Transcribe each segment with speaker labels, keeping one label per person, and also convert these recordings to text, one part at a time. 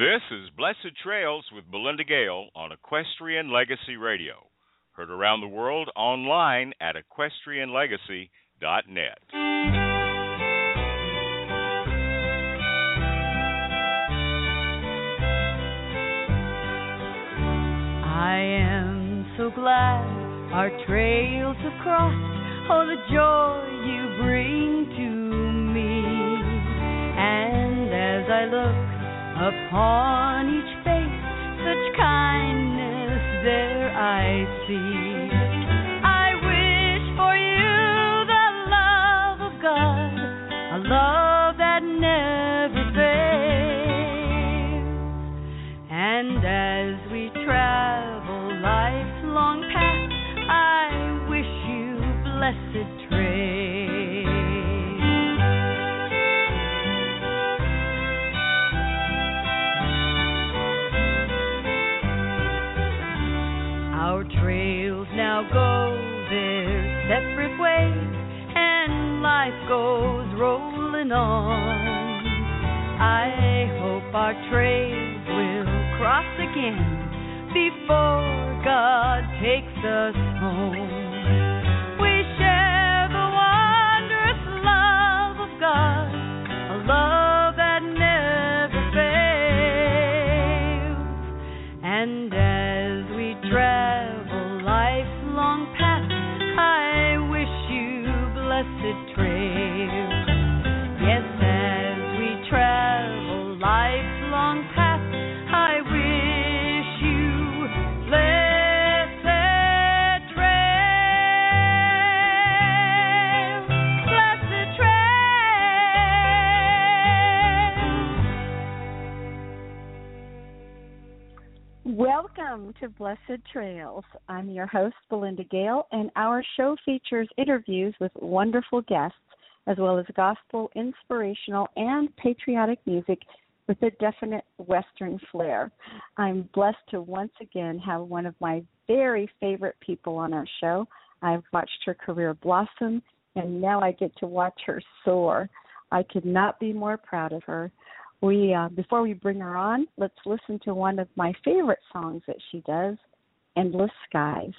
Speaker 1: This is Blessed Trails with Belinda Gale on Equestrian Legacy Radio. Heard around the world online at equestrianlegacy.net.
Speaker 2: I am so glad our trails have crossed. Oh, the joy you bring to me. And as I look upon each face, such kindness there I see. I wish for you the love of God, a love that never fails. And as we travel life's long path, I wish you blessed trails. Our trails now go their separate ways, and life goes rolling on. I hope our trails will cross again before God takes us home. We share the wondrous love of God, a love that never fails. And as we travel life's long path, I wish you blessed trails. Yes, as we travel life's long path, I wish you blessed trails. Blessed trails.
Speaker 3: Welcome to Blessed Trails. I'm your host, Belinda Gale, and our show features interviews with wonderful guests, as well as gospel, inspirational, and patriotic music with a definite Western flair. I'm blessed to once again have one of my very favorite people on our show. I've watched her career blossom, and now I get to watch her soar. I could not be more proud of her. Before we bring her on, let's listen to one of my favorite songs that she does, Endless Skies.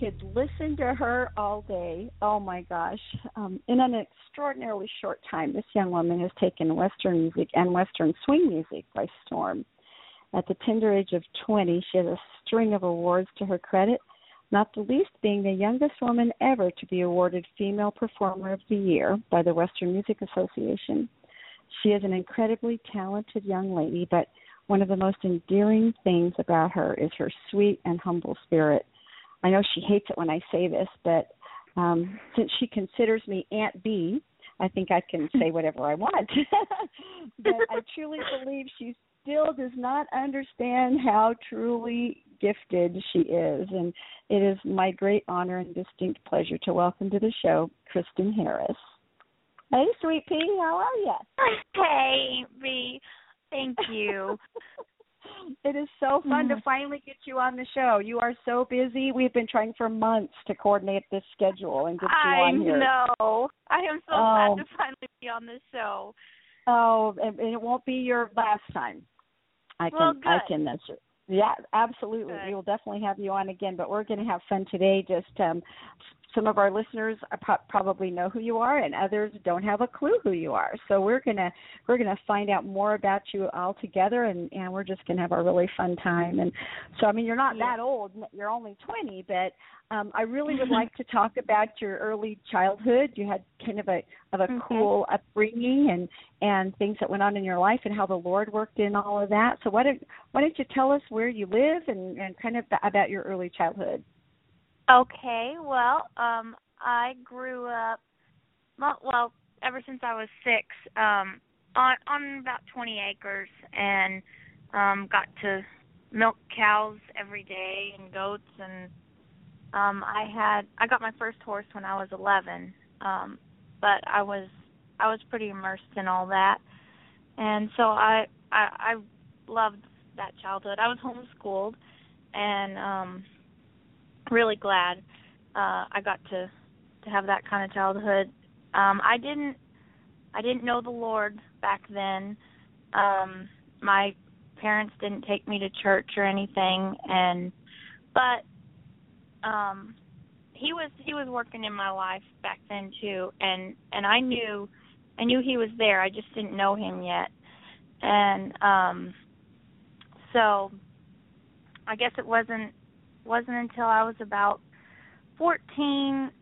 Speaker 3: could listen to her all day. Oh my gosh. In an extraordinarily short time, this young woman has taken Western music and Western swing music by storm. At the tender age of 20, she has a string of awards to her credit, not the least being the youngest woman ever to be awarded Female Performer of the Year by the Western Music Association. She is an incredibly talented young lady, but one of the most endearing things about her is her sweet and humble spirit. I know she hates it when I say this, but since she considers me Aunt B, I think I can say whatever I want. But I truly believe she still does not understand how truly gifted she is. And it is my great honor and distinct pleasure to welcome to the show Kristen Harris. Hey, Sweet Pea, how are you?
Speaker 4: Hey, B. Thank you.
Speaker 3: It is so fun to finally get you on the show. You are so busy. We've been trying for months to coordinate this schedule and get you on here.
Speaker 4: I know. I am so glad to finally be on the show.
Speaker 3: Oh, and it won't be your last time. Yeah, absolutely.
Speaker 4: Good.
Speaker 3: We will definitely have you on again, but we're going to have fun today. Just some of our listeners probably know who you are, and others don't have a clue who you are. So we're gonna find out more about you all together, and we're just gonna have a really fun time. And so, I mean, you're not that old; you're only 20, but I really would like to talk about your early childhood. You had kind of a cool upbringing and things that went on in your life, and how the Lord worked in all of that. So why don't you tell us where you live and kind of about your early childhood?
Speaker 4: Okay, well, I grew up, ever since I was 6, on about 20 acres, and got to milk cows every day and goats, and I got my first horse when I was 11, but I was pretty immersed in all that, and so I loved that childhood. I was homeschooled, and really glad I got to have that kind of childhood. I didn't know the Lord back then. My parents didn't take me to church or anything, but he was working in my life back then too, and I knew he was there. I just didn't know him yet, and so I guess it wasn't until I was about 14,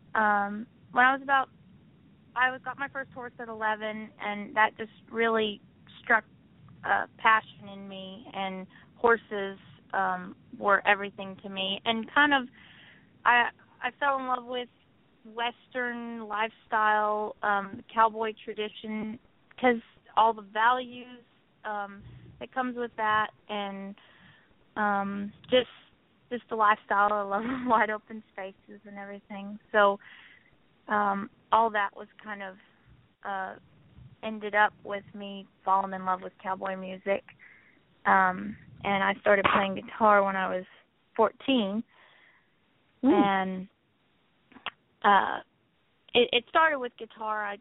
Speaker 4: I got my first horse at 11, and that just really struck a passion in me, and horses were everything to me, and kind of I fell in love with Western lifestyle, cowboy tradition, because all the values that comes with that, and just the lifestyle. I love wide open spaces and everything. So all that was kind of ended up with me falling in love with cowboy music. And I started playing guitar when I was 14. And it started with guitar.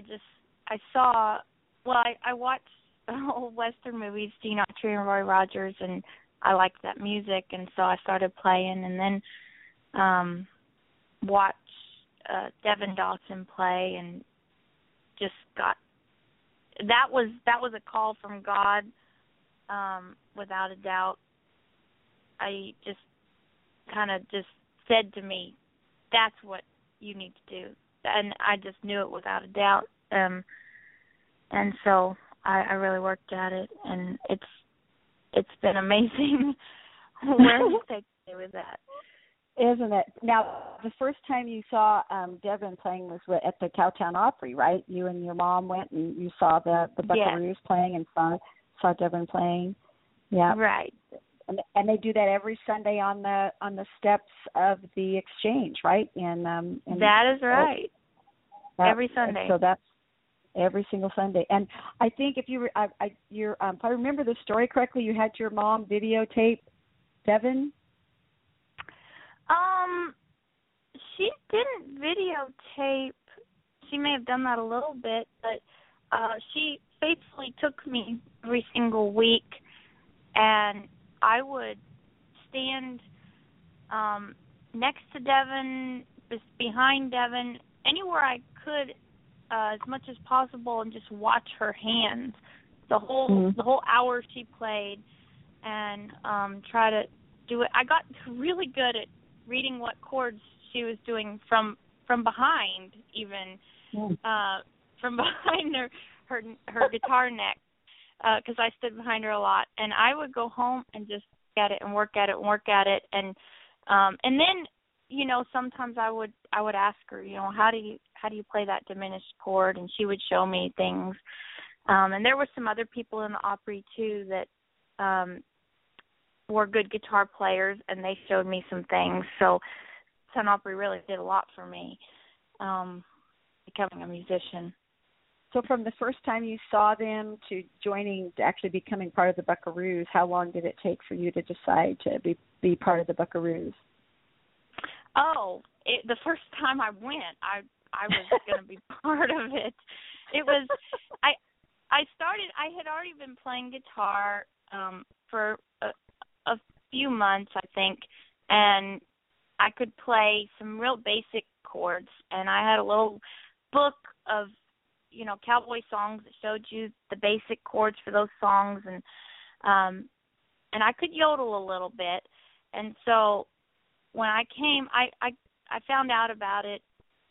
Speaker 4: I watched old Western movies, Gene Autry and Roy Rogers, and I liked that music, and so I started playing, and then watched Devin Dawson play, and just got that was a call from God, without a doubt. I just kind of just said to me, "That's what you need to do," and I just knew it without a doubt. And so I really worked at it, and it's been amazing where you take me with that.
Speaker 3: Isn't it? Now, the first time you saw Devin playing was at the Cowtown Opry, right? You and your mom went and you saw the Buckaroos playing and saw Devin playing. Yeah.
Speaker 4: Right.
Speaker 3: And they do that every Sunday on the steps of the Exchange, right? And
Speaker 4: that is right. Every Sunday.
Speaker 3: So that's every single Sunday. And I think if you if I remember the story correctly, you had your mom videotape Devin.
Speaker 4: She didn't videotape. She may have done that a little bit, but she faithfully took me every single week, and I would stand next to Devin, behind Devin, anywhere I could, as much as possible, and just watch her hands the whole hour she played, and try to do it. I got really good at reading what chords she was doing from behind, even from behind her guitar neck, because I stood behind her a lot, and I would go home and just get it and work at it, and then, you know, sometimes I would ask her, you know, how do you play that diminished chord, and she would show me things, and there were some other people in the Opry too that were good guitar players, and they showed me some things. So Sun Opry really did a lot for me, becoming a musician.
Speaker 3: So from the first time you saw them to actually becoming part of the Buckaroos, how long did it take for you to decide to be part of the Buckaroos?
Speaker 4: Oh, the first time I went, I was going to be part of it. It was, I had already been playing guitar for a few months, I think, and I could play some real basic chords, and I had a little book of, you know, cowboy songs that showed you the basic chords for those songs, and I could yodel a little bit. And so when I came, I found out about it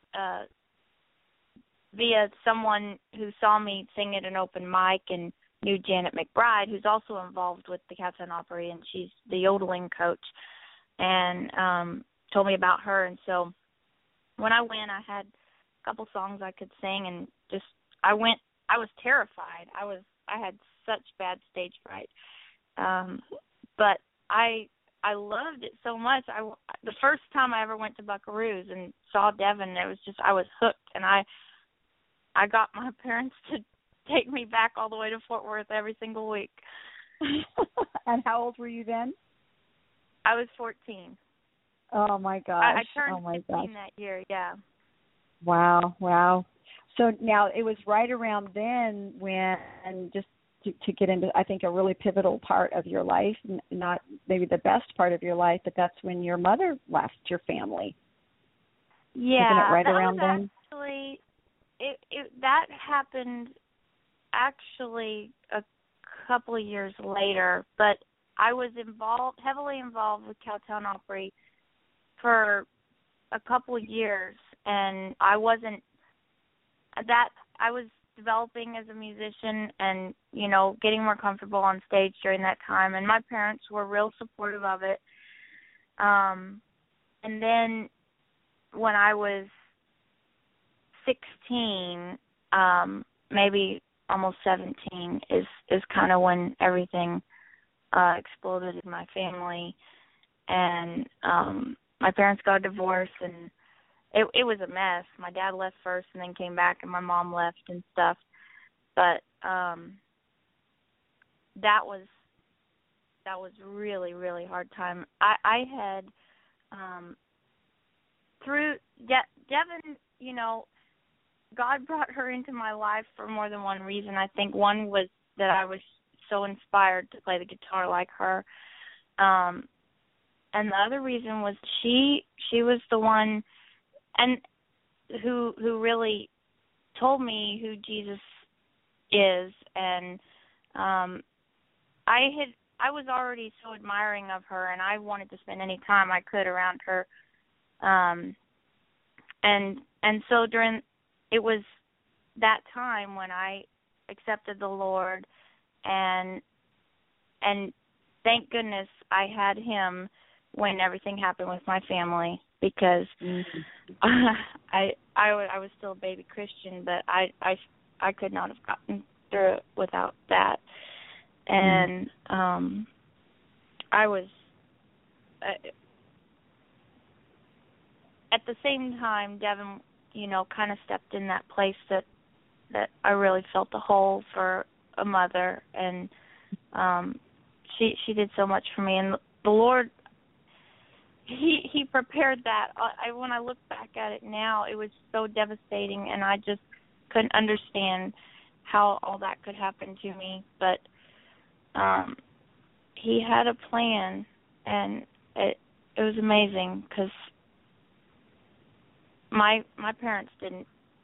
Speaker 4: via someone who saw me sing at an open mic and knew Janet McBride, who's also involved with the Cowtown Opry, and she's the yodeling coach, and told me about her. And so when I went, I had a couple songs I could sing, and just I went. I was terrified. I had such bad stage fright, but I loved it so much. The first time I ever went to Buckaroos and saw Devin, it was just, I was hooked, and I got my parents to take me back all the way to Fort Worth every single week.
Speaker 3: And how old were you then?
Speaker 4: I was 14.
Speaker 3: Oh my gosh!
Speaker 4: I turned 15 that year. Yeah.
Speaker 3: Wow. So now it was right around then when, just to get into, I think, a really pivotal part of your life, not maybe the best part of your life, but that's when your mother left your family.
Speaker 4: Yeah.
Speaker 3: Isn't it right around then?
Speaker 4: Actually, that happened actually a couple of years later, but I was heavily involved with Cowtown Opry for a couple of years, and I was developing as a musician and, you know, getting more comfortable on stage during that time, and my parents were real supportive of it. And then when I was 16, maybe almost 17, is kind of when everything exploded in my family, and my parents got a divorce, and it was a mess. My dad left first and then came back, and my mom left and stuff. But that was really, really hard time. I had through Devin, you know, God brought her into my life for more than one reason. I think one was that I was so inspired to play the guitar like her. And the other reason was she was the one and who really told me who Jesus is, and I was already so admiring of her, and I wanted to spend any time I could around her. And so it was that time when I accepted the Lord, and thank goodness I had him when everything happened with my family, because I was still a baby Christian, but I could not have gotten through it without that. And I was at the same time, Devin, you know, kind of stepped in that place that I really felt a hole for a mother, and she did so much for me, and the Lord, he prepared that. When I look back at it now, it was so devastating, and I just couldn't understand how all that could happen to me, but he had a plan, and it was amazing, because my parents didn't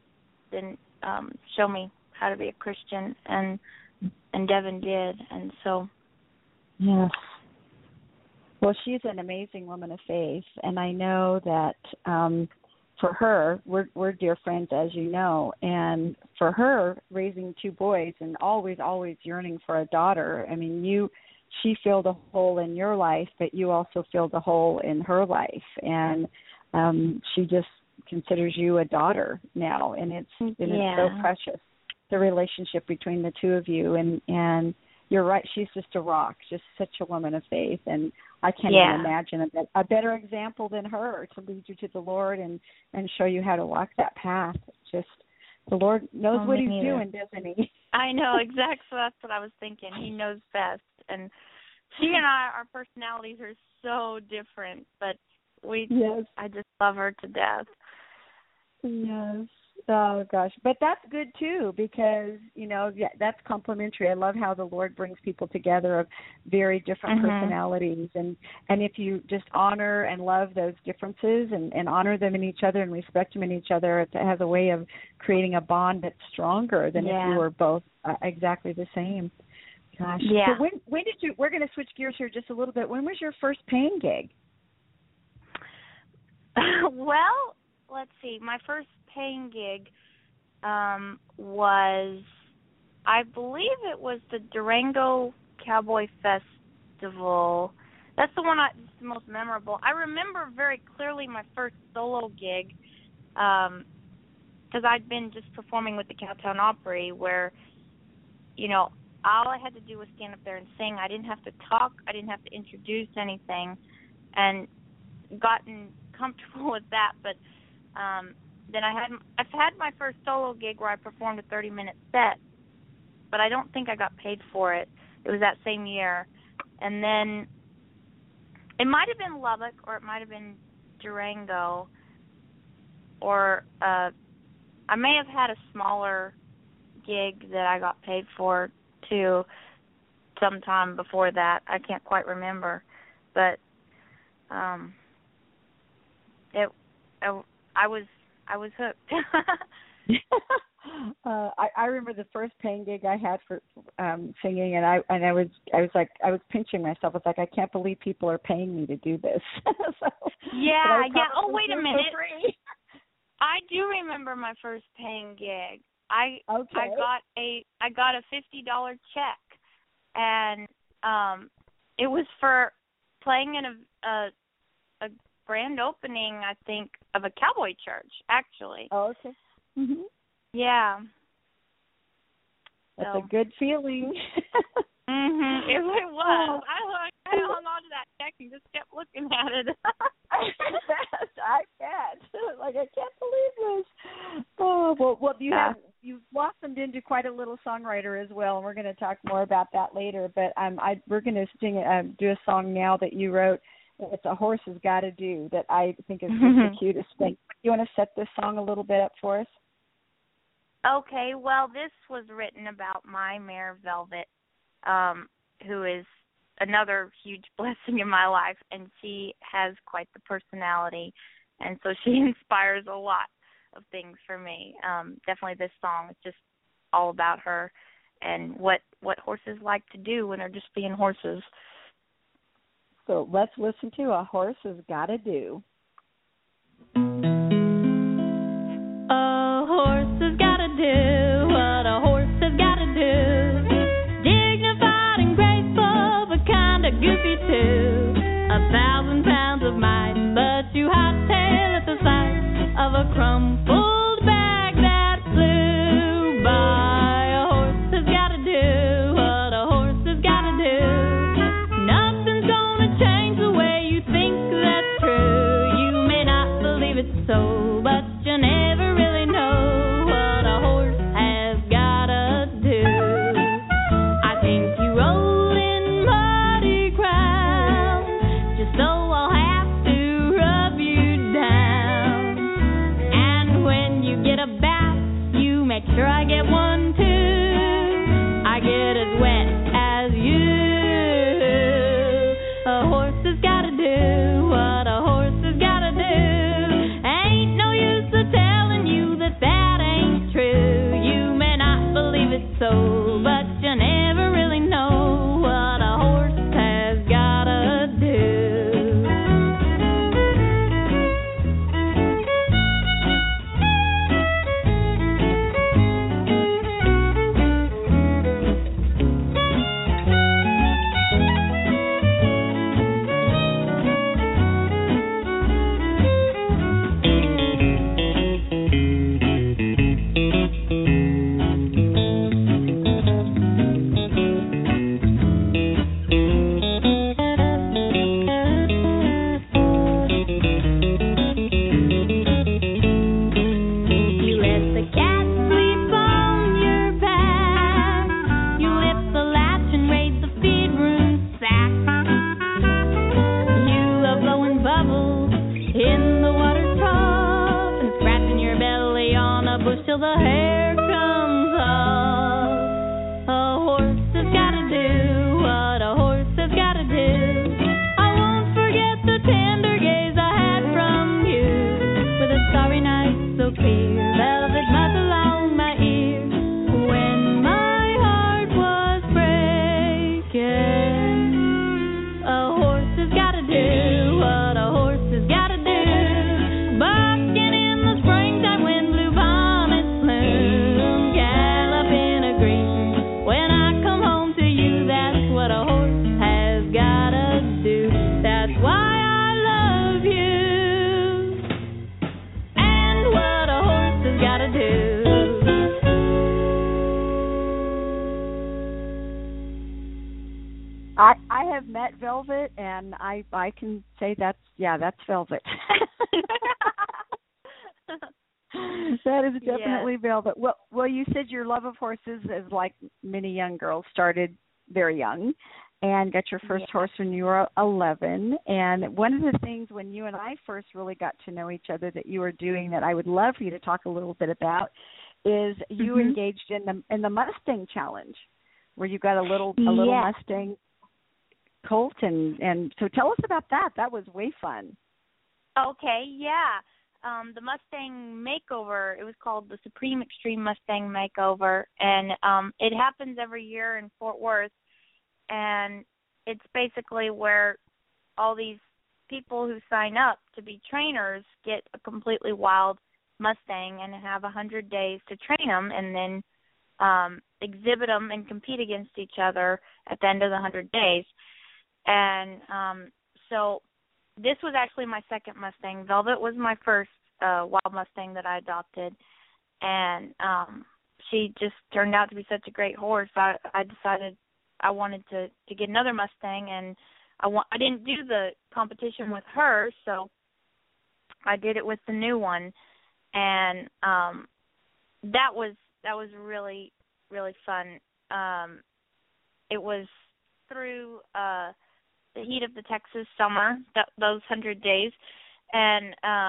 Speaker 4: show me how to be a Christian, and Devin did, and so.
Speaker 3: Yes. Well, she's an amazing woman of faith, and I know that for her, we're dear friends, as you know, and for her, raising two boys and always yearning for a daughter. I mean, she filled a hole in your life, but you also filled a hole in her life, and she just considers you a daughter now, and it's so precious, the relationship between the two of you, and you're right, she's just a rock, just such a woman of faith, and I can't even imagine a better example than her to lead you to the Lord and show you how to walk that path. Just the Lord knows what He's doing, doesn't He?
Speaker 4: I know, exactly. That's what I was thinking. He knows best, and she and I, our personalities are so different, but I just love her to death.
Speaker 3: Yes. Oh, gosh. But that's good, too, because, that's complimentary. I love how the Lord brings people together of very different personalities. And if you just honor and love those differences and honor them in each other and respect them in each other, it has a way of creating a bond that's stronger than if you were both exactly the same. Gosh.
Speaker 4: Yeah.
Speaker 3: So when did you, we're going to switch gears here just a little bit. When was your first paying gig?
Speaker 4: Well, let's see. My first paying gig was, I believe it was the Durango Cowboy Festival. That's the one that's the most memorable. I remember very clearly my first solo gig because I'd been just performing with the Cowtown Opry where, all I had to do was stand up there and sing. I didn't have to talk. I didn't have to introduce anything, and gotten comfortable with that. But then I've had my first solo gig where I performed a 30-minute set, but I don't think I got paid for it. It was that same year. And then it might have been Lubbock or it might have been Durango, or I may have had a smaller gig that I got paid for too sometime before that. I can't quite remember. But I was hooked.
Speaker 3: I remember the first paying gig I had for singing, and I was pinching myself. I was like, I can't believe people are paying me to do this.
Speaker 4: Oh, wait a minute. I do remember my first paying gig. I got a $50 check, and it was for playing in a grand opening, I think, of a cowboy church, actually.
Speaker 3: Oh, okay. Mm-hmm.
Speaker 4: Yeah.
Speaker 3: That's a good feeling.
Speaker 4: It was. I hung on to that check and just kept looking at it.
Speaker 3: I bet. Like, I can't believe this. Oh, well, you've blossomed into quite a little songwriter as well, and we're going to talk more about that later. But we're going to do a song now that you wrote. It's A Horse Has Gotta Do, that I think is just the cutest thing. You want to set this song a little bit up for us?
Speaker 4: Okay, well, this was written about my mare, Velvet, who is another huge blessing in my life, and she has quite the personality, and so she inspires a lot of things for me. Definitely this song is just all about her and what horses like to do when they're just being horses.
Speaker 3: So let's listen to A Horse Has Gotta Do.
Speaker 2: A horse has gotta do what a horse has gotta do. Dignified and graceful, but kinda goofy too. 1,000 pounds of might, but you hightail at the sight of a crumpled bag that flew by. A horse has gotta do what a horse has gotta do. Nothing's gonna change the way you think that's true. You may not believe it's so, but you never really know what a horse soul, but you never really know what a horse has gotta do. Till the hair comes off. A horse has gotta do what a horse has gotta do. I won't forget the tender gaze I had from you, with a starry night so clear, velvet muzzle on my ear, when my heart was breaking. A horse has gotta do what a horse has gotta do. Bucking in the springtime wind blew by.
Speaker 3: I have met Velvet, and I can say that's Velvet. That is definitely Velvet. Well, you said your love of horses, as like many young girls, started very young, and got your first horse when you were 11. And one of the things when you and I first really got to know each other that you were doing that I would love for you to talk a little bit about is you engaged in the Mustang Challenge, where you got a little Mustang colt, and so tell us about that. That was way fun.
Speaker 4: Okay, yeah. The Mustang Makeover, it was called the Supreme Extreme Mustang Makeover, and it happens every year in Fort Worth, and it's basically where all these people who sign up to be trainers get a completely wild Mustang and have 100 days to train them, and then exhibit them and compete against each other at the end of the 100 days. And so this was actually my second Mustang. Velvet was my first wild Mustang that I adopted, and she just turned out to be such a great horse. I decided I wanted to get another Mustang, and I didn't do the competition with her, so I did it with the new one, and that was really, really fun. It was through the heat of the Texas summer, those 100 days, and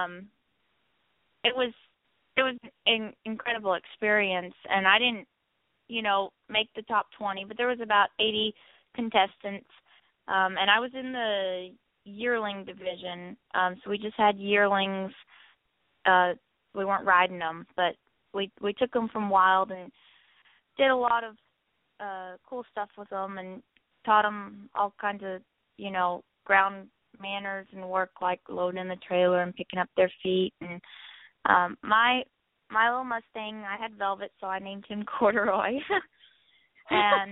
Speaker 4: it was an incredible experience. And I didn't, make the top 20, but there was about 80 contestants, and I was in the yearling division, so we just had yearlings. We weren't riding them, but we took them from wild and did a lot of cool stuff with them and taught them all kinds of, ground manners and work, like loading the trailer and picking up their feet. And my little Mustang, I had Velvet, so I named him Corduroy. And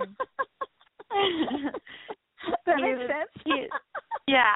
Speaker 3: that makes sense.
Speaker 4: Yeah.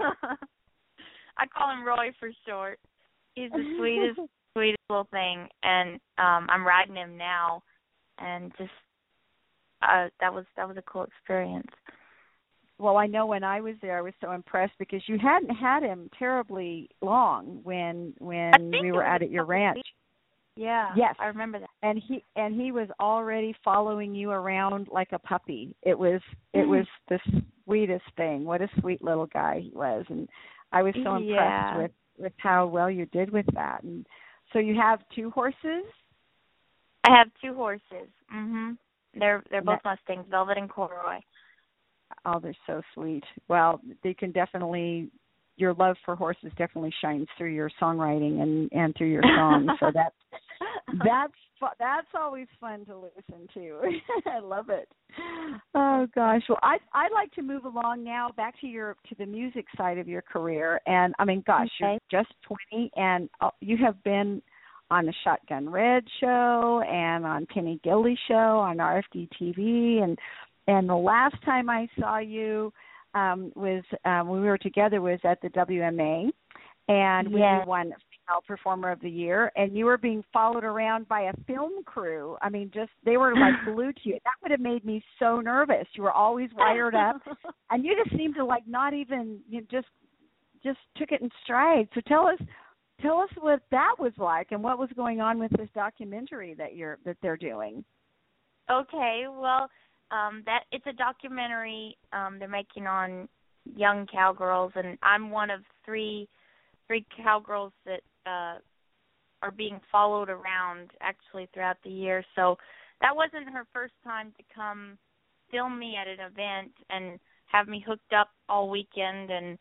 Speaker 4: I call him Roy for short. He's the sweetest little thing, and I'm riding him now, and just that was a cool experience.
Speaker 3: Well, I know when I was there, I was so impressed because you hadn't had him terribly long when we were out at your ranch.
Speaker 4: Yeah,
Speaker 3: yes,
Speaker 4: I remember that.
Speaker 3: And he was already following you around like a puppy. It was the sweetest thing. What a sweet little guy he was, and I was so impressed with how well you did with that. And so you have two horses?
Speaker 4: I have two horses. Mhm. They're both Mustangs, Velvet and Corduroy.
Speaker 3: Oh, they're so sweet. Well, they can definitely your love for horses definitely shines through your songwriting and through your songs. So that's always fun to listen to. I love it. Oh gosh. Well, I'd like to move along now back to the music side of your career. And I mean, gosh,
Speaker 4: Okay.
Speaker 3: you're just 20, and you have been on the Shotgun Red show and on Penny Gildy show on RFD TV, and the last time I saw you was when we were together was at the WMA, and we won Female Performer of the Year, and you were being followed around by a film crew. I mean, just they were like glued to you. That would have made me so nervous. You were always wired up, and you just seemed to like not even just took it in stride. So tell us what that was like and what was going on with this documentary that they're doing.
Speaker 4: Okay, well, that it's a documentary they're making on young cowgirls, and I'm one of three cowgirls that are being followed around actually throughout the year. So that wasn't her first time to come film me at an event and have me hooked up all weekend. And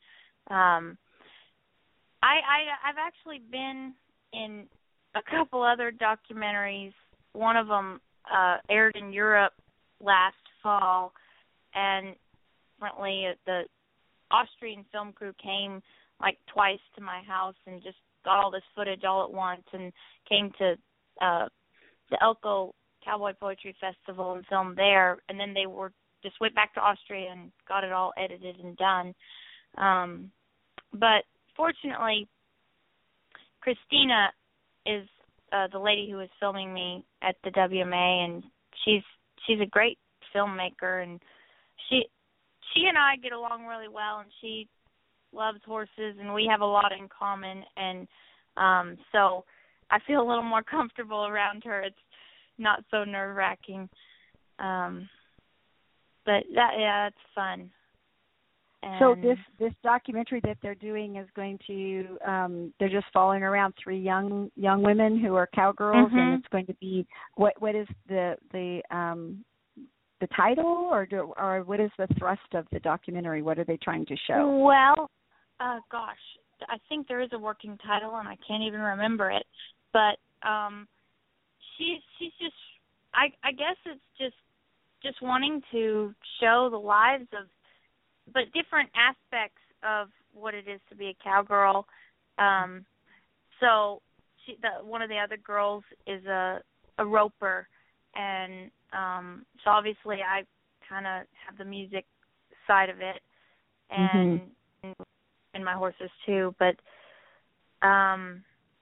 Speaker 4: I've actually been in a couple other documentaries. One of them aired in Europe last fall, and apparently the Austrian film crew came like twice to my house and just got all this footage all at once, and came to the Elko Cowboy Poetry Festival and filmed there, and then they just went back to Austria and got it all edited and done. But fortunately, Christina is the lady who was filming me at the WMA, and she's a great filmmaker, and she and I get along really well, and she loves horses, and we have a lot in common, and so I feel a little more comfortable around her. It's not so nerve-wracking, but it's fun. And
Speaker 3: so this documentary that they're doing is going to they're just following around three young women who are cowgirls,
Speaker 4: mm-hmm.
Speaker 3: and it's going to be what is the title, or what is the thrust of the documentary? What are they trying to show?
Speaker 4: Well, gosh, I think there is a working title, and I can't even remember it. But she's just, I guess it's just wanting to show the lives of, but different aspects of what it is to be a cowgirl. So one of the other girls is a roper, and so obviously I kind of have the music side of it, and my horses too. But I'm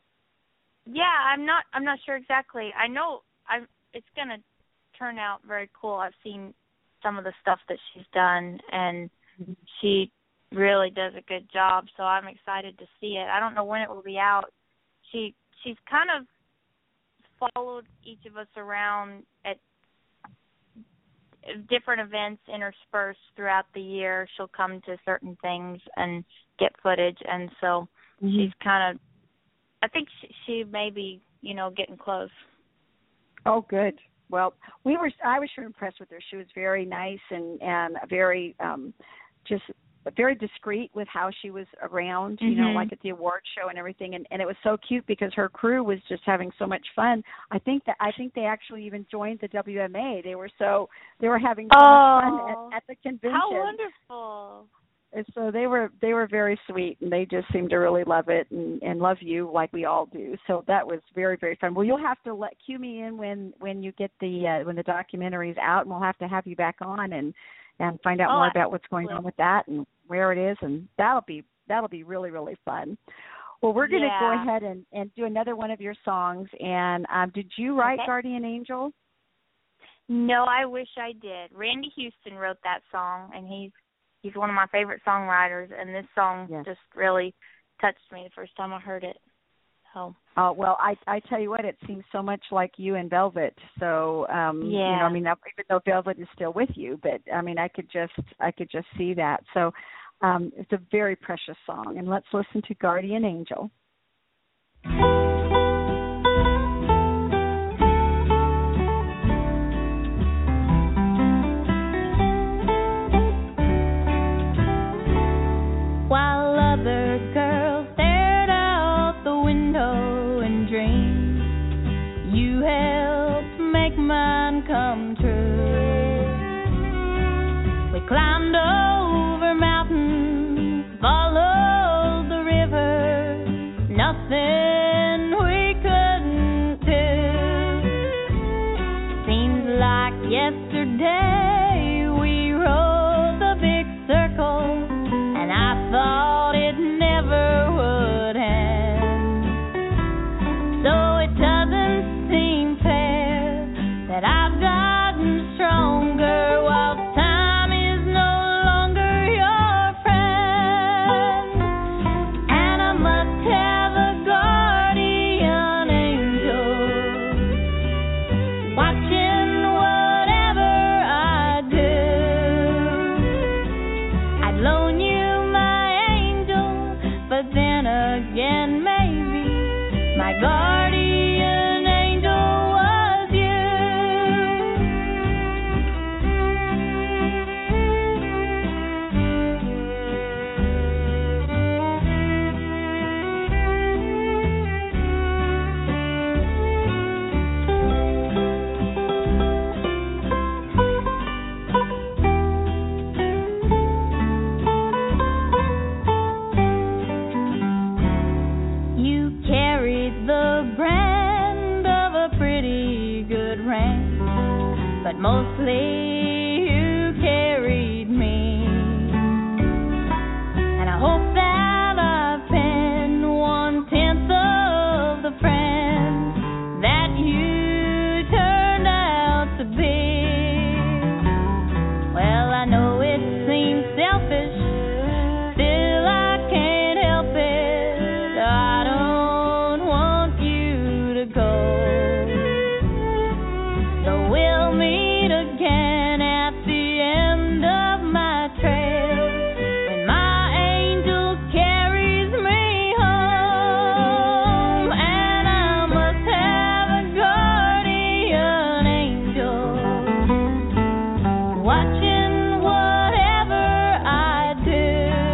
Speaker 4: not sure exactly. I know it's gonna turn out very cool. I've seen some of the stuff that she's done, and she really does a good job, so I'm excited to see it. I don't know when it will be out. She's kind of followed each of us around at different events interspersed throughout the year. She'll come to certain things and get footage, and so she's kind of, I think she may be, getting close.
Speaker 3: Oh, good. Well, I was sure impressed with her. She was very nice and very just very discreet with how she was around, like at the award show and everything. And it was so cute because her crew was just having so much fun. I think they actually even joined the WMA. They were having so much fun at the convention.
Speaker 4: How wonderful.
Speaker 3: And so they were very sweet, and they just seemed to really love it and love you like we all do. So that was very, very fun. Well, you'll have to cue me in when you get when the documentary's out, and we'll have to have you back on and find out more about what's going on with that and where it is, and that'll be really, really fun. Well, we're going to go ahead and do another one of your songs. And did you write Guardian Angel?
Speaker 4: No, I wish I did. Randy Houston wrote that song, and he's one of my favorite songwriters, and this song just really touched me the first time I heard it. So.
Speaker 3: Well, I tell you what, it seems so much like you and Velvet. So, even though Velvet is still with you, but I mean, I could just see that. So, it's a very precious song, and let's listen to Guardian Angel.
Speaker 2: While others mine come true. We climbed over mountains, followed the river, nothing we couldn't do. Seems like yesterday we rode the big circle, and I thought it never would end. So it doesn't seem fair that I've gotten stronger while time is no longer your friend. And I must have a guardian angel watching whatever I do. I'd loan you my angel, but then again maybe my guardian angel was you. You carried the brand of a pretty good rank, but mostly you carried me. And I hope that I've been 1/10 of the friend that you turned out to be. Well, I know it seems selfish, still I can't help it. I don't want you to go. So we'll meet again at the end of my trail, when my angel carries me home. And I must have a guardian angel watching whatever I do.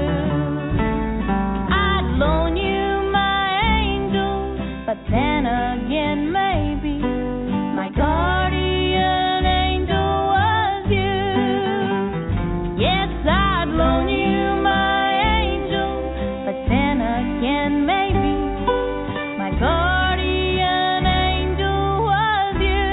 Speaker 2: I'd loan you my angel, but then again maybe my guardian angel was you. Yes, I'd loan you my angel, but then again maybe my guardian angel was you.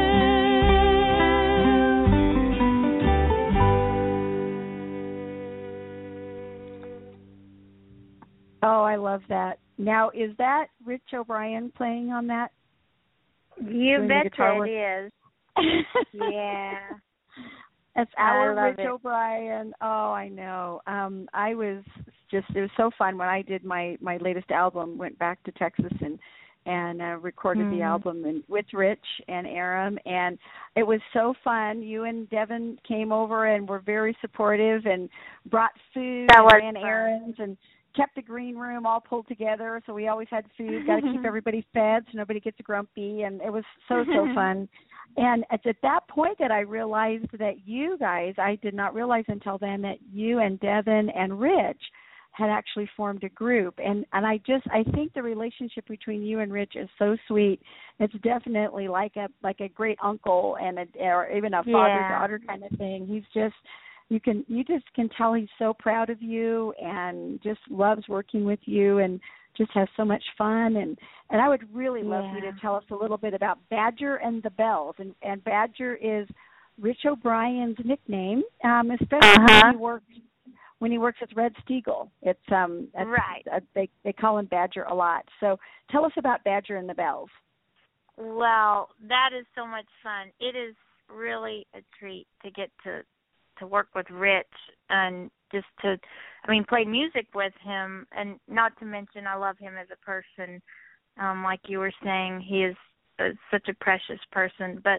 Speaker 3: Oh, I love that. Now, is that Rich O'Brien playing on that?
Speaker 4: You
Speaker 3: Doing the guitar
Speaker 4: betcha
Speaker 3: work?
Speaker 4: it is. Yeah.
Speaker 3: That's
Speaker 4: I
Speaker 3: our
Speaker 4: love
Speaker 3: Rich
Speaker 4: it.
Speaker 3: O'Brien. Oh, I know. I was just, it was so fun when I did my latest album, went back to Texas and recorded the album and with Rich and Aram, and it was so fun. You and Devin came over and were very supportive and brought food
Speaker 4: That
Speaker 3: and
Speaker 4: was
Speaker 3: ran
Speaker 4: fun.
Speaker 3: errands and kept the green room all pulled together, so we always had food. Got to keep everybody fed so nobody gets grumpy, and it was so fun. And it's at that point that I realized that you guys, I did not realize until then that you and Devin and Rich had actually formed a group. And I think the relationship between you and Rich is so sweet. It's definitely like a great uncle and or even a father-daughter kind of thing. He's just, you just can tell he's so proud of you and just loves working with you and just has so much fun. And I would really love you to tell us a little bit about Badger and the Bells. And Badger is Rich O'Brien's nickname, especially when he works with Red Steagle. It's
Speaker 4: right.
Speaker 3: They call him Badger a lot. So tell us about Badger and the Bells.
Speaker 4: Well, that is so much fun. It is really a treat to get to work with Rich and just to, play music with him. And not to mention, I love him as a person. Like you were saying, he is such a precious person. But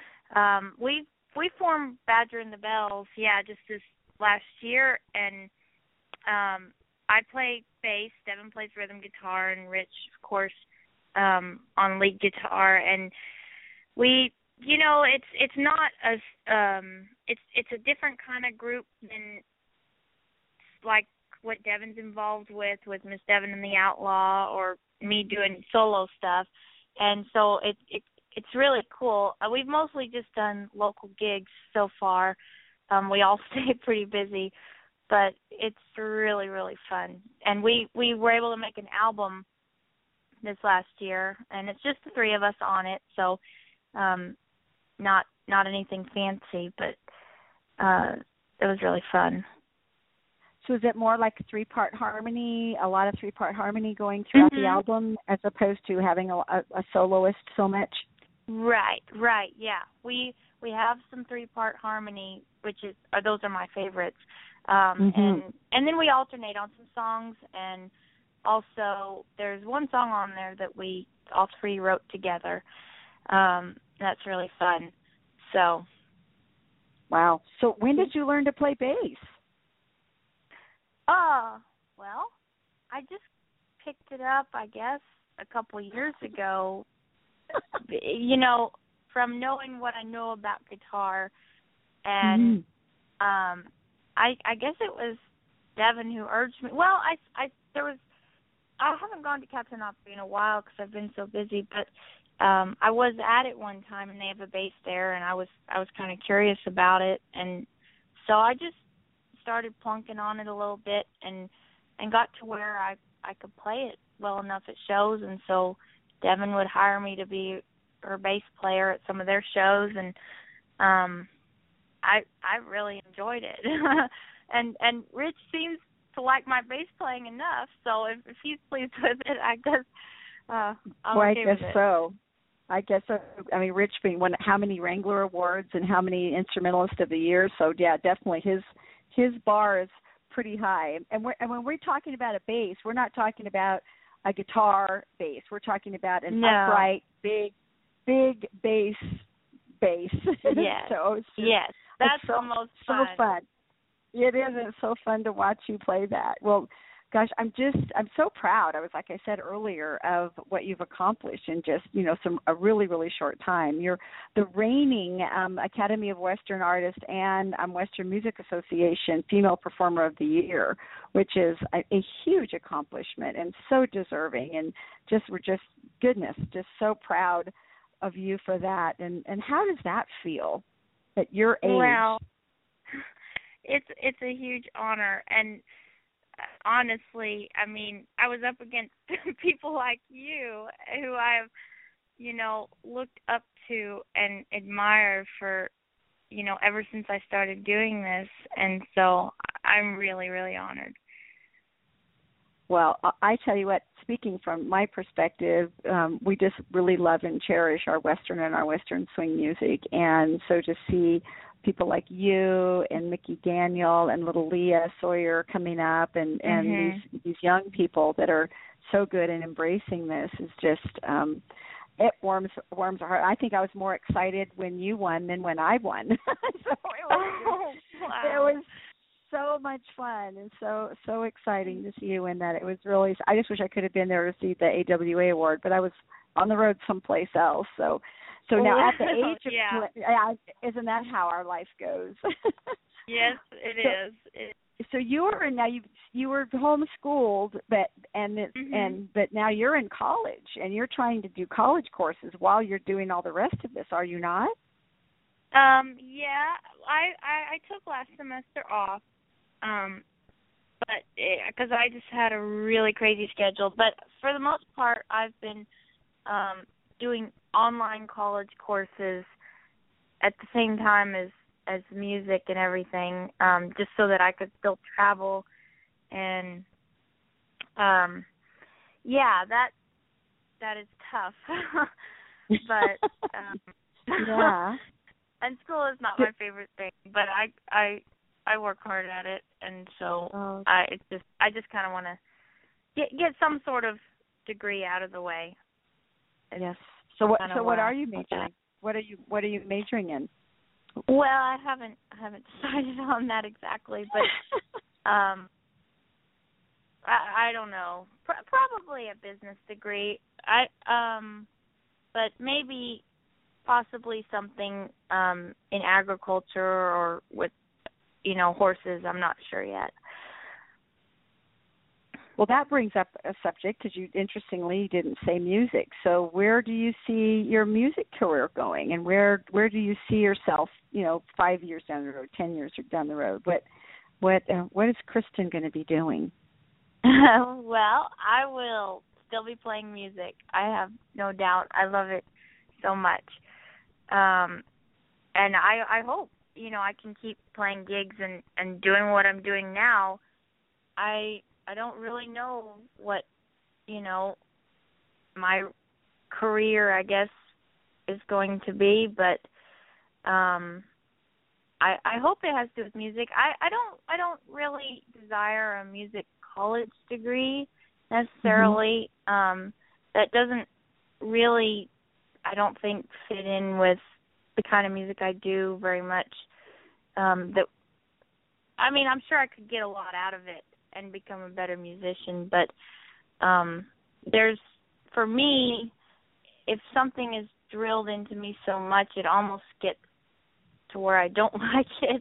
Speaker 4: we formed Badger and the Bells, just this last year. And I play bass, Devin plays rhythm guitar, and Rich, of course, on lead guitar. And we, it's not as it's a different kind of group than like what Devin's involved with Miss Devin and the Outlaw, or me doing solo stuff. And so it's really cool. We've mostly just done local gigs so far. We all stay pretty busy, but it's really, really fun. And we were able to make an album this last year, and it's just the three of us on it, so not anything fancy, but it was really fun.
Speaker 3: So is it more like a three-part harmony, a lot of three-part harmony going throughout the album, as opposed to having a soloist so much?
Speaker 4: Right, yeah. We have some three-part harmony, those are my favorites. And then we alternate on some songs, and also there's one song on there that we all three wrote together. That's really fun. So.
Speaker 3: Wow. So when did you learn to play bass?
Speaker 4: Well, I just picked it up, I guess, a couple of years ago. From knowing what I know about guitar, and I guess it was Devin who urged me. Well, I haven't gone to Captain Opry in a while because I've been so busy, but I was at it one time, and they have a bass there, and I was kind of curious about it, and so I just started plunking on it a little bit, and got to where I could play it well enough at shows, and so Devin would hire me to be her bass player at some of their shows, and I really enjoyed it. and Rich seems to like my bass playing enough, so if he's pleased with it, I guess I'm okay with it.
Speaker 3: I guess so. I mean, Rich being how many Wrangler Awards and how many Instrumentalist of the Year, so yeah, definitely his bar is pretty high. And when we're talking about a bass, we're not talking about a guitar bass. We're talking about an upright, big bass.
Speaker 4: Yes.
Speaker 3: So
Speaker 4: yes. That's almost fun.
Speaker 3: So fun. It is. It's so fun to watch you play that. Well, gosh, I'm so proud. Like I said earlier, of what you've accomplished in just, a really, really short time. You're the reigning Academy of Western Artists and Western Music Association Female Performer of the Year, which is a huge accomplishment and so deserving. And we're just so proud of you for that. And how does that feel at your age?
Speaker 4: Well, it's a huge honor, and honestly, I mean, I was up against people like you who I have, looked up to and admired for, ever since I started doing this. And so I'm really, really honored.
Speaker 3: Well, I tell you what, speaking from my perspective, we just really love and cherish our Western and our Western swing music. And so to see people like you and Mickey Daniel and little Leah Sawyer coming up and these young people that are so good in embracing this is just it warms our heart. I think I was more excited when you won than when I won. So it was so much fun and so exciting to see you win that. It was really, I just wish I could have been there to see the AWA award, but I was on the road someplace else. So now at the age of isn't that how our life goes?
Speaker 4: Yes, it is.
Speaker 3: So you were homeschooled, but now you're in college and you're trying to do college courses while you're doing all the rest of this. Are you not?
Speaker 4: Yeah, I took last semester off, but because I just had a really crazy schedule. But for the most part, I've been doing online college courses at the same time as music and everything, just so that I could still travel. And that is tough. But
Speaker 3: yeah.
Speaker 4: And school is not my favorite thing, but I work hard at it, and so I just kind of want to get some sort of degree out of the way.
Speaker 3: Yes. So what are you majoring? What are you majoring in?
Speaker 4: Well, I haven't decided on that exactly, but I don't know. Probably a business degree. But maybe possibly something in agriculture or with horses. I'm not sure yet.
Speaker 3: Well, that brings up a subject because interestingly, you didn't say music. So where do you see your music career going, and where do you see yourself, 5 years down the road, 10 years down the road? What is Kristen going to be doing?
Speaker 4: Well, I will still be playing music. I have no doubt. I love it so much. And I hope, I can keep playing gigs and doing what I'm doing now. I don't really know what, my career, I guess, is going to be, but I hope it has to do with music. I don't really desire a music college degree necessarily. That doesn't really, I don't think, fit in with the kind of music I do very much. I'm sure I could get a lot out of it and become a better musician, but for me, if something is drilled into me so much, it almost gets to where I don't like it.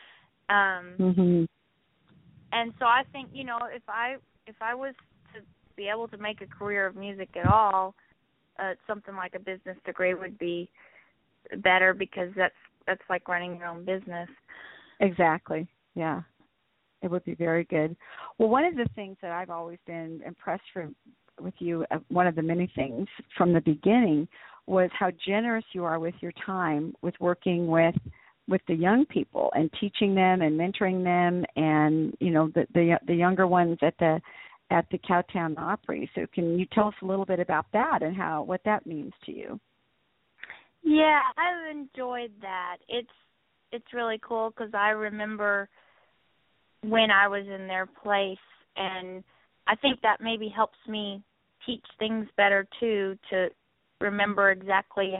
Speaker 4: And so I think, if I was to be able to make a career of music at all, something like a business degree would be better, because that's like running your own business.
Speaker 3: Exactly. Yeah. It would be very good. Well, one of the things that I've always been impressed with you, one of the many things from the beginning, was how generous you are with your time, with working with the young people and teaching them and mentoring them, and the younger ones at the Cowtown Opry. So can you tell us a little bit about that and what that means to you?
Speaker 4: Yeah, I've enjoyed that. It's really cool, because I remember when I was in their place, and I think that maybe helps me teach things better too, to remember exactly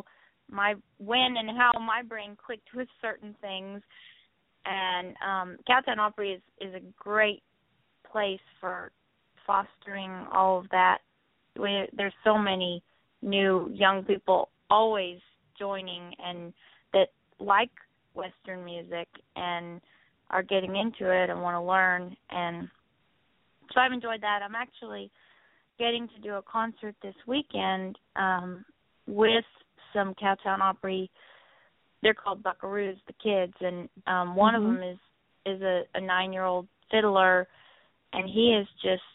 Speaker 4: when and how my brain clicked with certain things. And Cowtown Opry is a great place for fostering all of that. There's so many new young people always joining, and that like Western music and are getting into it and want to learn. And so I've enjoyed that. I'm actually getting to do a concert this weekend with some Cowtown Opry. They're called Buckaroos, the kids, and one of them is a 9-year-old fiddler, and he is just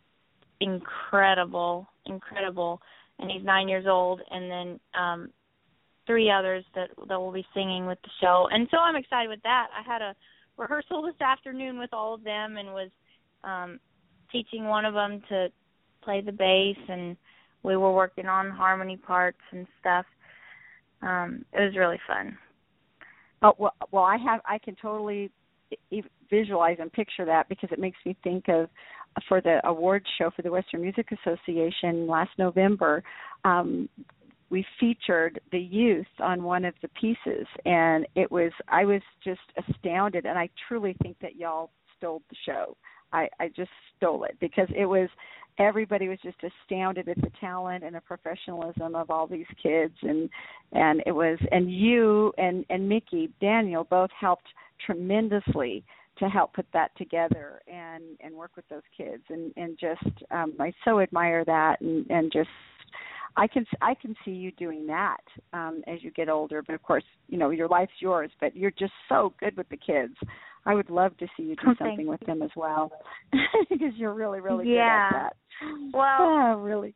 Speaker 4: incredible, and he's 9 years old, and then 3 others that will be singing with the show. And so I'm excited with that. I had a rehearsal this afternoon with all of them, and was teaching one of them to play the bass, and we were working on harmony parts and stuff. It was really fun.
Speaker 3: Oh, well, I can totally visualize and picture that, because it makes me think of, for the awards show for the Western Music Association last November, we featured the youth on one of the pieces, and I was just astounded, and I truly think that y'all stole the show. I just stole it, because everybody was just astounded at the talent and the professionalism of all these kids, and you and Mickey Daniel both helped tremendously to help put that together and work with those kids, and just I so admire that, and just I can see you doing that as you get older. But of course, your life's yours, but you're just so good with the kids. I would love to see you do something with them as well, because you're really, really good at that.
Speaker 4: Well,
Speaker 3: really.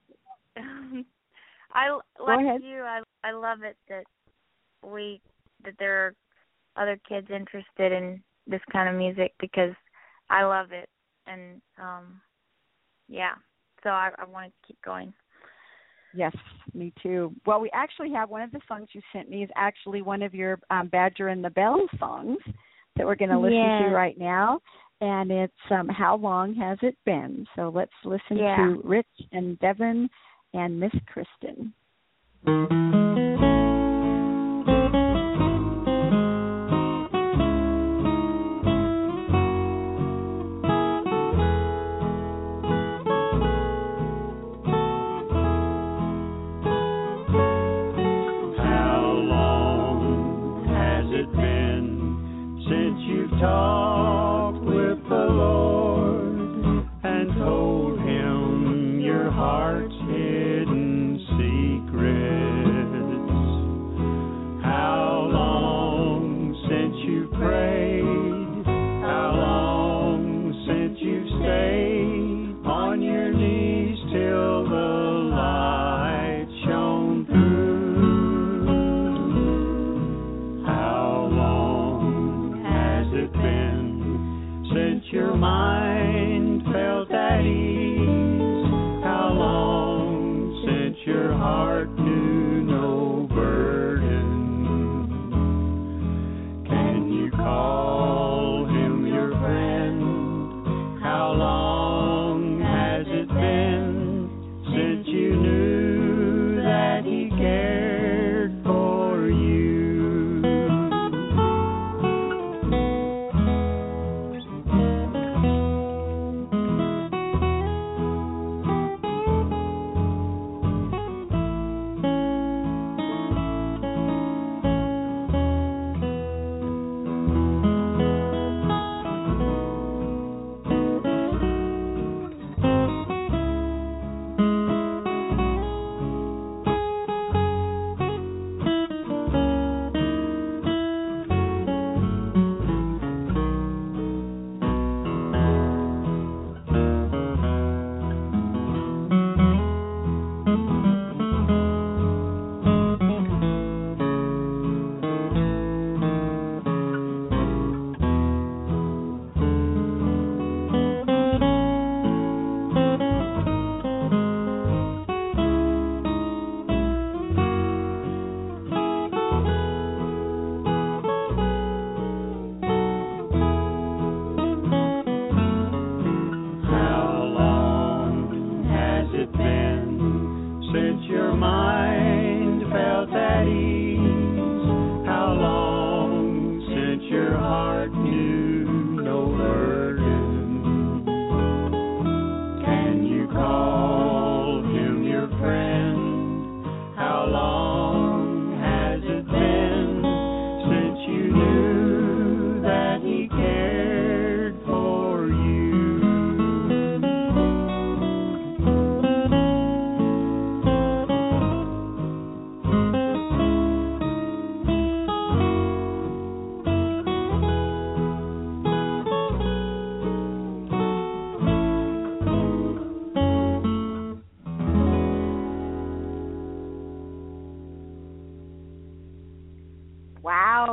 Speaker 4: I love it that there are other kids interested in this kind of music, because I love it, and so I want to keep going.
Speaker 3: Yes, me too. Well, we actually have one of the songs you sent me is actually one of your Badger and the Bell songs that we're going to listen to right now, and it's How Long Has It Been? So let's listen to Rich and Devin and Miss Kristen.
Speaker 5: Talked with the Lord and told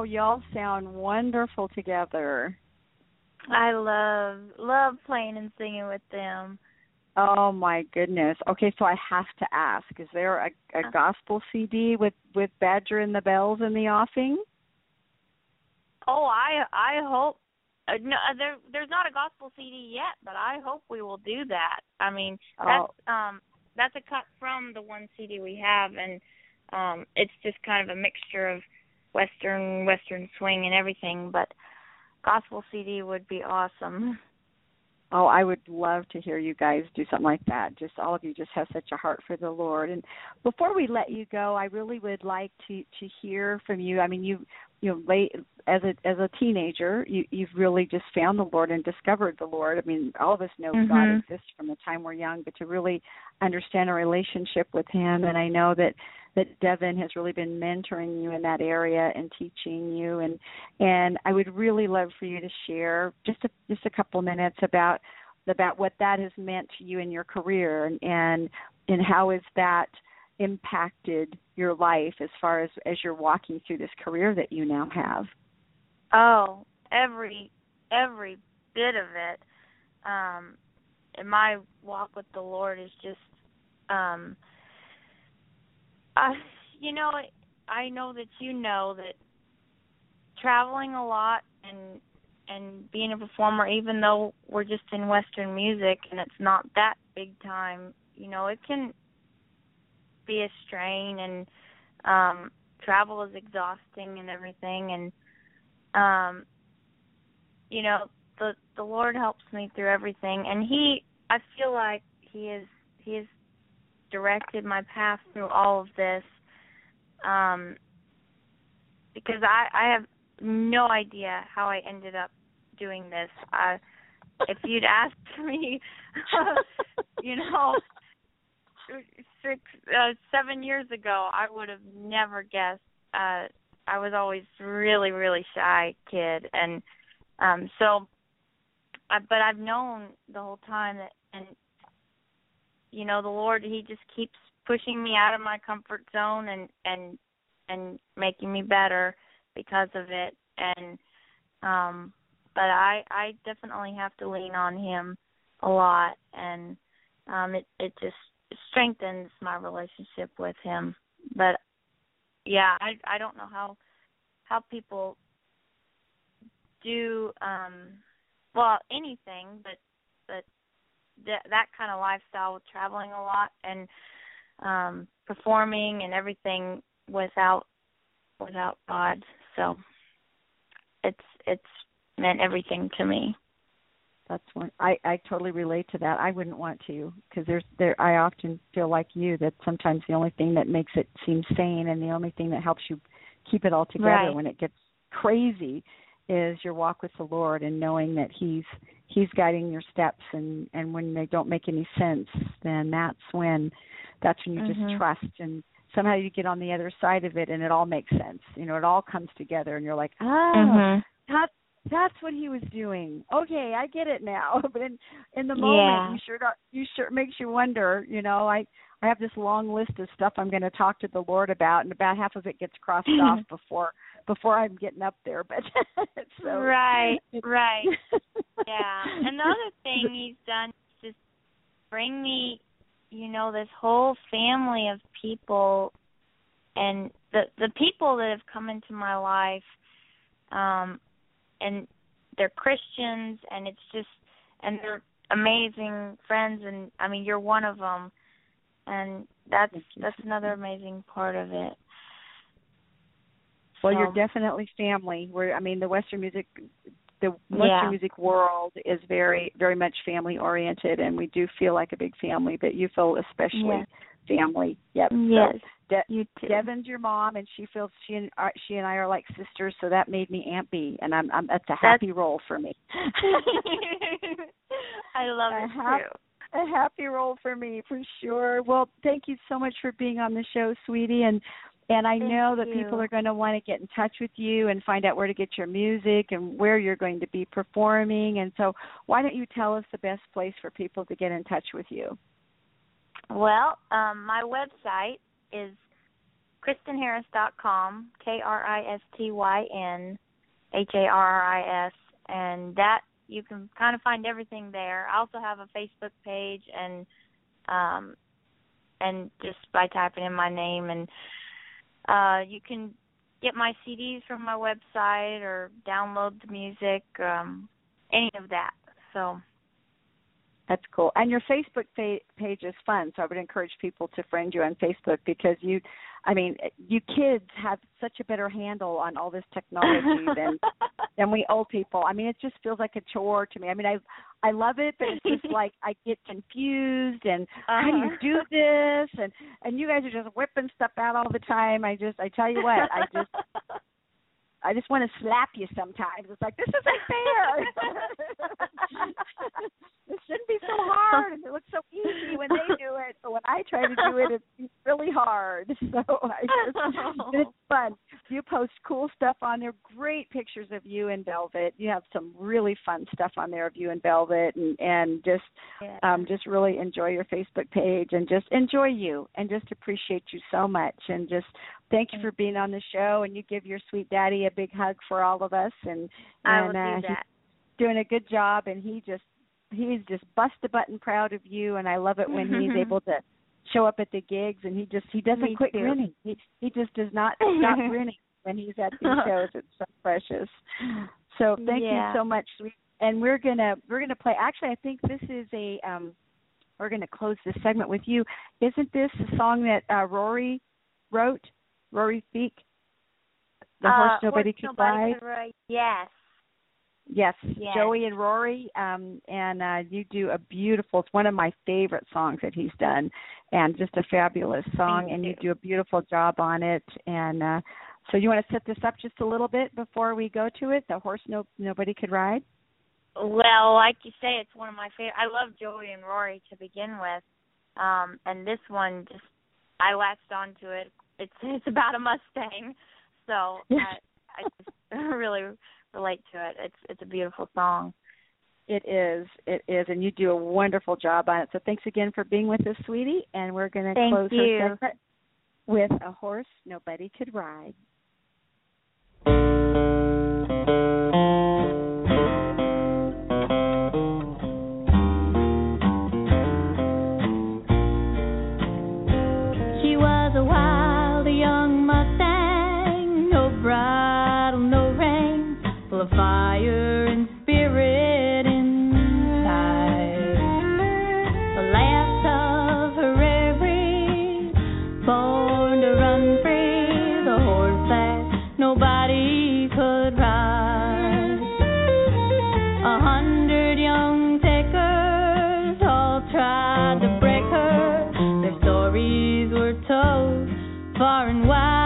Speaker 3: y'all sound wonderful together.
Speaker 4: I love playing and singing with them.
Speaker 3: Oh my goodness. Okay, so I have to ask: is there a gospel CD with Badger and the Bells in the offing?
Speaker 4: Oh, I hope. No, there's not a gospel CD yet, but I hope we will do that. I mean, that's a cut from the one CD we have, and it's just kind of a mixture of Western swing and everything. But gospel CD would be awesome.
Speaker 3: Oh, I would love to hear you guys do something like that. Just all of you just have such a heart for the Lord. And before we let you go, I really would like to hear from you. I mean, you late as a teenager, you've really just found the Lord and discovered the Lord. I mean, all of us know God exists from the time we're young, but to really understand a relationship with Him, and I know that Devin has really been mentoring you in that area and teaching you, and I would really love for you to share just a couple minutes about what that has meant to you in your career, and how has that impacted your life as far as you're walking through this career that you now have.
Speaker 4: Oh, every bit of it. And my walk with the Lord is just I know that you know that traveling a lot and being a performer, even though we're just in Western music and it's not that big time, it can be a strain, and travel is exhausting and everything, and the Lord helps me through everything, and I feel like He has directed my path through all of this, because I have no idea how I ended up doing this. If you'd asked me, 7 years ago, I would have never guessed. I was always really, really shy kid, and but I've known the whole time that, and the Lord, He just keeps pushing me out of my comfort zone and making me better because of it, and but I definitely have to lean on Him a lot, and it just strengthens my relationship with Him. But yeah, I don't know how people do anything, but that kind of lifestyle with traveling a lot and performing and everything without God. So it's meant everything to me.
Speaker 3: That's one. I totally relate to that. I wouldn't want to, because I often feel like you, that sometimes the only thing that makes it seem sane and the only thing that helps you keep it all together when it gets crazy is your walk with the Lord, and knowing that He's guiding your steps, and when they don't make any sense, then that's when you just trust, and somehow you get on the other side of it and it all makes sense. It all comes together, and you're like, that's what He was doing. Okay, I get it now. But in the moment, you sure makes you wonder. I have this long list of stuff I'm going to talk to the Lord about, and about half of it gets crossed off before I'm getting up there. But so
Speaker 4: right. Yeah. And the other thing He's done is just bring me, this whole family of people, and the people that have come into my life, and they're Christians, and it's just, and they're amazing friends, and I mean, you're one of them, and that's another amazing part of it.
Speaker 3: Well, you're definitely family. The Western music world is very, very much family oriented, and we do feel like a big family, but you feel especially family. Yep.
Speaker 4: Yes.
Speaker 3: So,
Speaker 4: you too.
Speaker 3: Devin's your mom, and she feels she and I are like sisters, so that made me Aunt B, and that's a happy role for me.
Speaker 4: I love it too.
Speaker 3: A happy role for me, for sure. Well, thank you so much for being on the show, sweetie, and I know that people are going to want to get in touch with you and find out where to get your music and where you're going to be performing. And so why don't you tell us the best place for people to get in touch with you?
Speaker 4: Well, my website is KristenHarris.com, KristenHarris, and that you can kind of find everything there. I also have a Facebook page, and just by typing in my name, and you can get my CDs from my website or download the music, any of that. So
Speaker 3: that's cool. And your Facebook page is fun, so I would encourage people to friend you on Facebook because you kids have such a better handle on all this technology than we old people. I mean, it just feels like a chore to me. I mean, I love it, but it's just like I get confused and how do you do this? And you guys are just whipping stuff out all the time. I tell you what, I just want to slap you sometimes. It's like, this isn't fair. This shouldn't be so hard. And it looks so easy when they do it. But when I try to do it, it's really hard. So it's fun. You post cool stuff on there, great pictures of you in velvet. You have some really fun stuff on there of you in velvet. And just really enjoy your Facebook page and just enjoy you and just appreciate you so much. And just thank you for being on the show. And you give your sweet daddy a big hug for all of us. And
Speaker 4: I will do that.
Speaker 3: He's doing a good job, and he's just bust a button proud of you. And I love it when he's able to show up at the gigs, and he doesn't quit grinning. He just does not stop grinning when he's at these shows. It's so precious. So thank you so much, sweet. And we're gonna play. Actually, I think this is we're gonna close this segment with you. Isn't this a song that Rory wrote? Rory Speak? The Horse Nobody Could Ride? Yes, Joey and Rory, and you do a beautiful, it's one of my favorite songs that he's done, and just a fabulous song, and you do a beautiful job on it. And so you want to set this up just a little bit before we go to it, The Horse Nobody Could Ride?
Speaker 4: Well, like you say, it's one of my favorite. I love Joey and Rory to begin with, and this one, I latched onto it. It's about a Mustang, so I just really relate to it. It's a beautiful song.
Speaker 3: It is, and you do a wonderful job on it. So thanks again for being with us, sweetie, and we're going to close our segment with A Horse Nobody Could Ride.
Speaker 2: She was a wild young Mustang, no bridle, no rein, full of fire and spirit inside. The last of her rare breed, born to run free, the horse that nobody could ride. 100 young takers all tried to break her. Their stories were told far and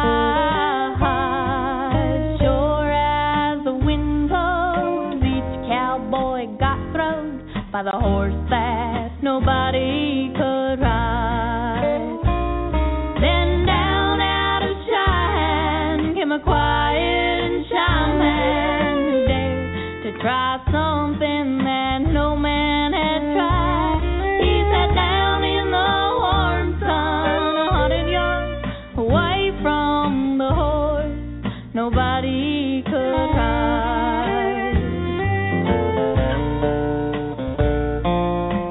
Speaker 2: wide. Sure as the wind blows, each cowboy got thrown by the horse that nobody could ride. Then down out of Cheyenne came a quiet and shy man who dared to try something that no man had tried. He sat down in the warm sun, 100 yards away from the horse nobody could ride.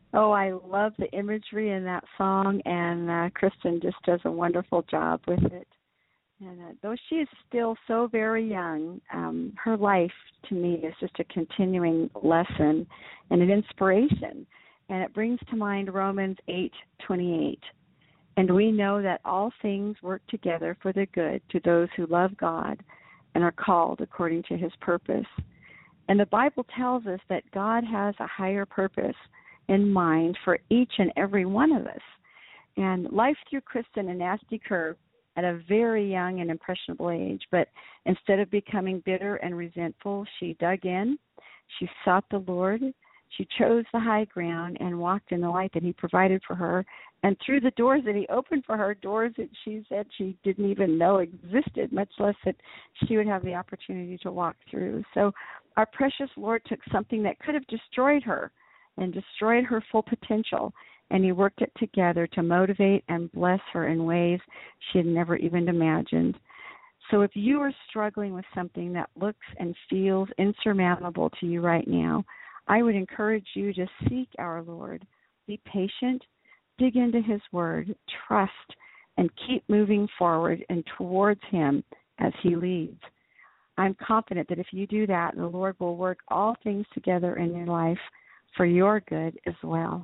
Speaker 3: Oh, I love the imagery in that song, and Kristen just does a wonderful job with it. And though she is still so very young, her life to me is just a continuing lesson and an inspiration. And it brings to mind Romans 8:28. And we know that all things work together for the good to those who love God and are called according to his purpose. And the Bible tells us that God has a higher purpose in mind for each and every one of us. And life threw Kristen a nasty curve at a very young and impressionable age, but instead of becoming bitter and resentful, she dug in, she sought the Lord, she chose the high ground and walked in the light that he provided for her, and through the doors that he opened for her, doors that she said she didn't even know existed, much less that she would have the opportunity to walk through. So our precious Lord took something that could have destroyed her and destroyed her full potential, and he worked it together to motivate and bless her in ways she had never even imagined. So if you are struggling with something that looks and feels insurmountable to you right now, I would encourage you to seek our Lord. Be patient, dig into his word, trust, and keep moving forward and towards him as he leads. I'm confident that if you do that, the Lord will work all things together in your life for your good as well.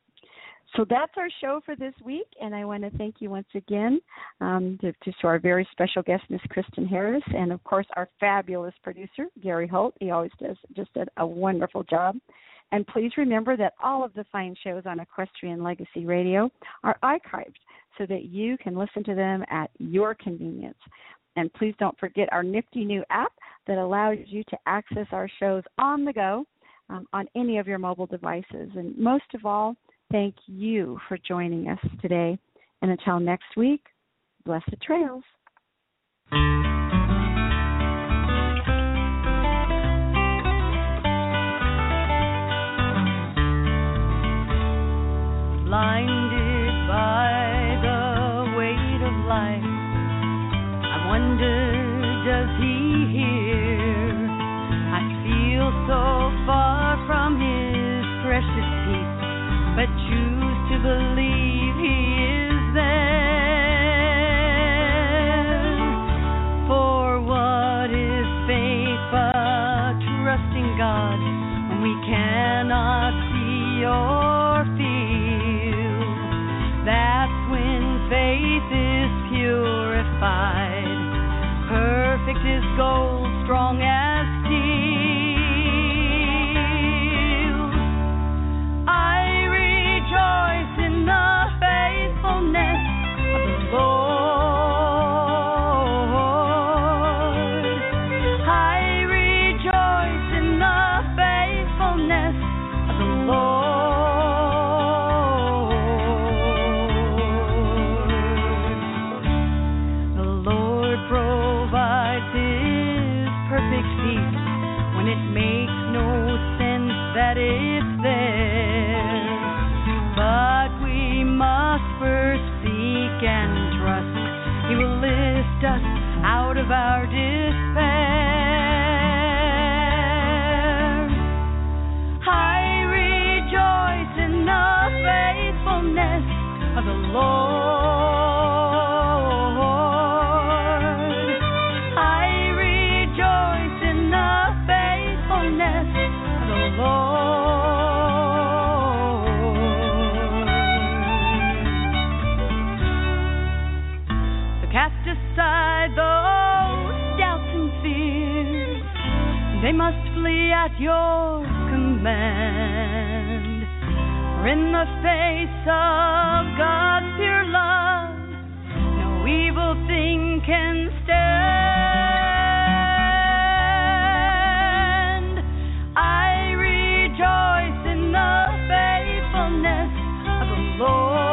Speaker 3: So that's our show for this week, and I want to thank you once again to our very special guest, Miss Kristen Harris, and, of course, our fabulous producer, Gary Holt. He always does just a wonderful job. And please remember that all of the fine shows on Equestrian Legacy Radio are archived so that you can listen to them at your convenience. And please don't forget our nifty new app that allows you to access our shows on the go on any of your mobile devices. And most of all, thank you for joining us today. And until next week, blessed trails.
Speaker 5: Blinded by the weight of life, I wonder, does he hear? I feel so far from his precious peace, but choose to believe he is there. For what is faith but trusting God when we cannot see or feel? That's when faith is purified, perfect as gold, strong as steel. Us out of our despair. I rejoice in the faithfulness of the Lord. I rejoice in the faithfulness of the Lord. Cast aside those doubts and fears, they must flee at your command. For in the face of God's pure love, no evil thing can stand. I rejoice in the faithfulness of the Lord.